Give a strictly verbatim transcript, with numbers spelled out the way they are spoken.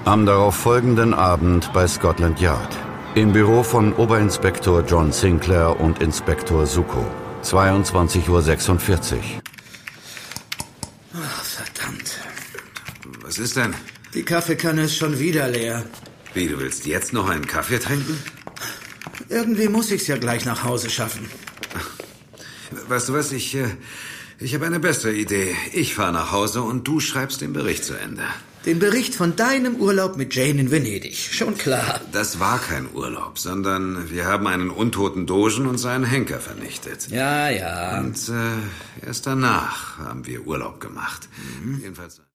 Am darauffolgenden Abend bei Scotland Yard. Im Büro von Oberinspektor John Sinclair und Inspektor Suko. zweiundzwanzig Uhr sechsundvierzig. Ach, verdammt. Was ist denn? Die Kaffeekanne ist schon wieder leer. Wie, du willst jetzt noch einen Kaffee trinken? Irgendwie muss ich's ja gleich nach Hause schaffen. Weißt du was, ich, äh, ich habe eine bessere Idee. Ich fahre nach Hause und du schreibst den Bericht zu Ende. Den Bericht von deinem Urlaub mit Jane in Venedig. Schon klar. Das war kein Urlaub, sondern wir haben einen untoten Dogen und seinen Henker vernichtet. Ja, ja. Und äh, erst danach haben wir Urlaub gemacht. Mhm. Jedenfalls...